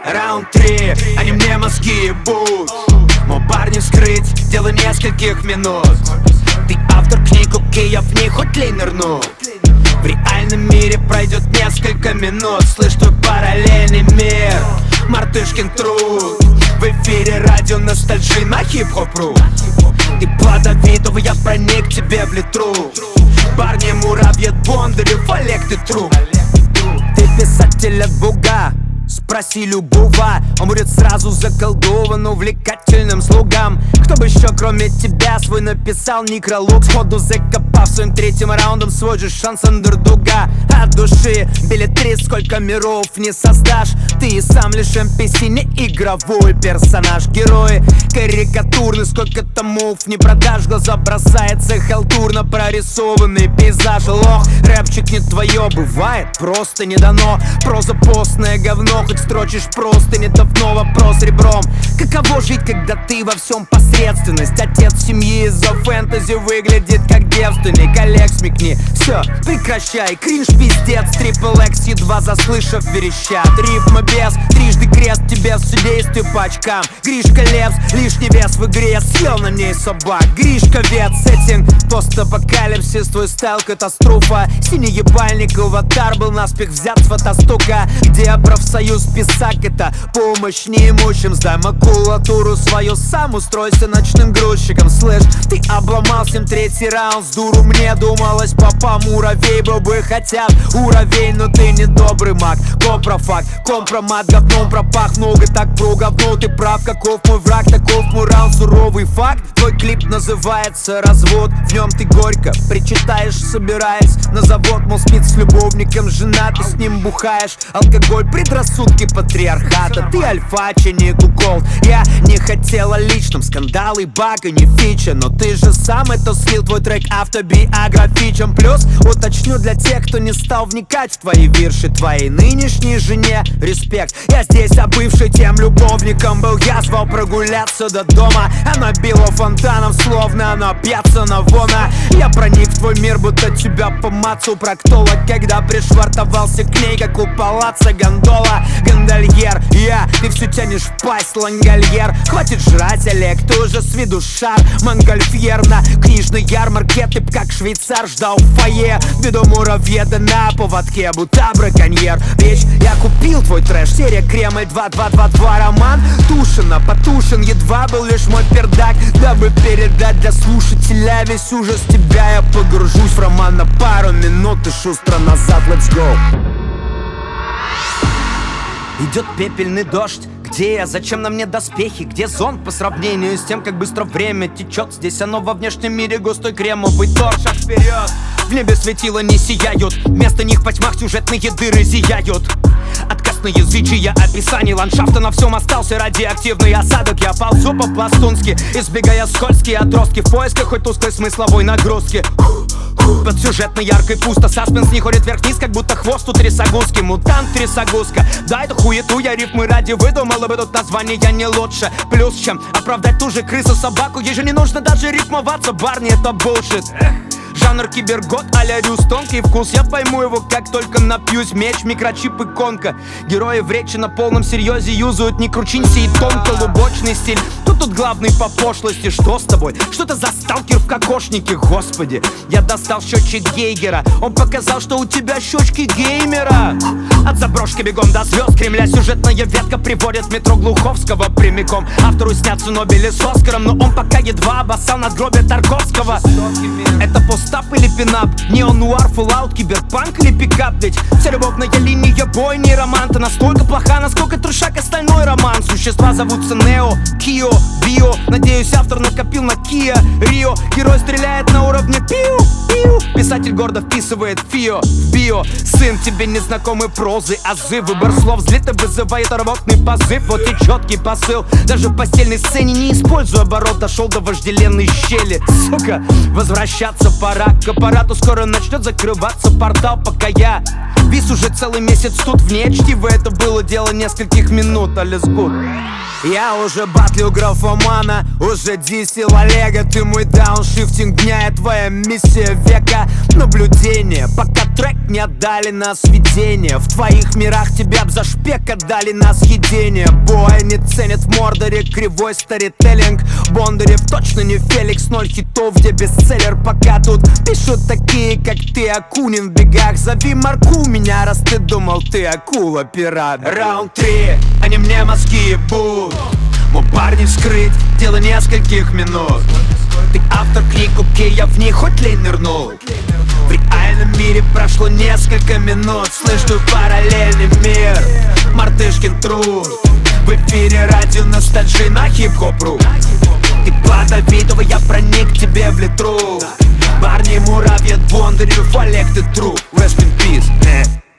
Раунд 3, они мне мозги ебут. Мой парни вскрыть, дело нескольких минут. Ты автор книг, окей, я в ней хоть лень нырну. В реальном мире пройдет несколько минут. Слышь, твой параллельный мир, мартышкин труд. В эфире радио ностальжи на хип-хоп.ру. Ты плодовитого, я проник к тебе в литру. Парни муравьед Бондарев, Олег, ты труп. Ты писатель от Бога, спроси любого, он будет сразу заколдован увлекательным слугам. Кто бы еще кроме тебя свой написал некролог, сходу закопав своим третьим раундом свой же шанс андердога. От души билетрис, сколько миров не создашь. Ты и сам лишь NPC, не игровой персонаж. Герои карикатурны, сколько томов не продашь. Глаза бросается халтурно прорисованный пейзаж. Лох, рэпчик не твое, бывает просто не дано. Проза постное говно, хоть строчишь просто не давно. Вопрос ребром: каково жить, когда ты во всем посредственность? Отец семьи из-за фэнтези выглядит как девственник. Олег, смекни, все, прекращай, кринж пиздец. Трипл X едва заслышав верещат. Рифма без, трижды крест тебе в судействе по очкам. Гришка Лепс, лишний вес в игре, съел на ней собак. Гришка Вет, сеттинг, постапокалипсис, твой стайл катастрофа. Синий ебальник, аватар был наспех взят с фотостока, где профсоюз писак это помощь неимущим. Сдай макулатуру свою, сам устройся ночным грузчиком. Слышь, ты обломал 7-3 раунд с дуру, мне думалось, папа муравей был бы хотят уровень, но ты не добрый маг. Копрофак, компромат, говном пропах, много так про говно. Ты прав, каков мой враг, таков мой раунд, суровый факт. Твой клип называется «Развод», в нем ты горько причитаешь, собираясь на завод. Мол, спит с любовником, жена, ты с ним бухаешь. Алкоголь, предрассудки патриархата. Ты альфача, не кукол. Я не хотела личным, скандалы, бага, не фича. Но ты же сам это слил, твой трек автобиографичен. Плюс уточню для тех, кто не стал вникать в твои вирши. Твоей нынешней жене респект. Я здесь, а бывший тем любовником был. Я звал прогуляться до дома, она била фонтаном, словно она пьяца Навона. Я проник в твой мир, будто тебя помацал проктолог, когда пришвартовался к ней, как у палаца гондола. Гондольер, ты все тянешь в пасть, лангольер. Хватит жрать, Олег, ты уже с виду шар. Монгольфьер на книжной ярмарке, ты б как швейцар ждал в фойе. Виду муравьеда на поводке, будто браконьер. Вещь, я купил твой трэш, серия Кремль 2222 роман. Тушина, потушен, едва был лишь мой пердак, дабы передать для слушателя весь ужас тебя. Я погружусь в роман на пару минут и шустро назад, let's go. Идет пепельный дождь. Где я? Зачем на мне доспехи? Где зонт по сравнению с тем, как быстро время течет? Здесь оно во внешнем мире густой кремовый торт. Шаг вперед! В небе светила не сияют, вместо них во тьмах сюжетные дыры зияют. Отказ на язычие, описание ландшафта, на всем остался радиоактивный осадок. Я ползу по-пластунски, избегая скользкие отростки, в поисках хоть тусклой смысловой нагрузки. Под сюжетной яркой пусто, саспенс не ходит вверх-вниз, как будто хвост у трясогузки. Мутант трясогузка, да это хуету я рифмы ради выдумала бы тут название не лучше. Плюс чем оправдать ту же крысу собаку, ей же не нужно даже рифмоваться, барни, это булшит. Жанр кибергот а-ля Рюс, тонкий вкус, я пойму его, как только напьюсь. Меч, микрочип, иконка. Герои в речи на полном серьезе юзают не кручинься и тонко лубочный стиль. Кто тут главный по пошлости? Что с тобой? Что это за сталкер в кокошнике? Господи, я достал счетчик Гейгера, он показал, что у тебя щечки геймера. От заброшки бегом до звезд Кремля сюжетная ветка приводит в метро Глуховского прямиком. Автору снятся Нобели с Оскаром, но он пока едва обоссал надгробие Тарковского. Это постап или пинап? Неонуар, фоллаут, киберпанк или пикап? Ведь вся любовная линия бойни романта настолько плоха, насколько трешак остальной роман. Существа зовутся Нео, Кио, Био. Надеюсь, автор накопил на Киа, Рио. Герой стреляет на уровне пиу, пиу. Писатель гордо вписывает фио в био. Сын, тебе незнакомы прозы, азы. Выбор слов злито вызывает рвотный позыв. Вот и четкий посыл. Даже в постельной сцене не используя оборот, дошел до вожделенной щели. Сука, возвращаться пора к аппарату, скоро начнет закрываться портал, пока я Завис уже целый месяц тут вне чтива. Это было дело нескольких минут, а let's go. Я уже батлю графомана, уже дисил Олега. Ты мой дауншифтинг дня, я твоя миссия века. Наблюдение, пока трек не отдали на сведение. В твоих мирах тебя б за шпек отдали на съедение. Бой не ценят в Мордоре кривой старителлинг. Бондарев точно не Феликс, 0 хитов, где бестселлер. Пока тут пишут такие, как ты, Акунин в бегах. Зови Марку меня, раз ты думал, ты акула, пират. Раунд 3, они мне мозги ебут. Мой парень вскрыть, дело нескольких минут. Ты автор книг, окей, я в них хоть лень нырнул. В реальном мире прошло несколько минут. Слышь, твой параллельный мир, мартышкин труд. В эфире радио ностальжи на хип-хоп.ру. Ты плодовитого, я проник к тебе в литру. Парни муравьи, Бондарев, Олег, ты труп. Rest in peace.